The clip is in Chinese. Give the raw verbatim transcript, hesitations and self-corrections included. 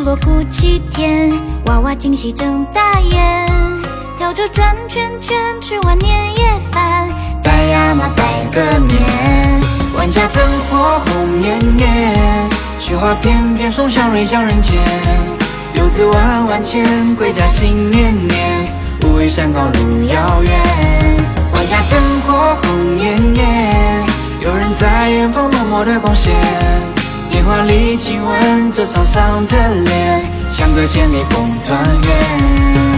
锣鼓起天，娃娃惊喜睁大眼，跳着转圈圈，吃完年夜饭，拜呀嘛拜个年。万家灯火红艳艳，雪花片片送向瑞江人间。游子万万千，归家心念念，无畏山高路遥远。万家灯火红艳艳，有人在远方默默的贡献。电话里亲吻着沧桑的脸，相隔千里共团圆。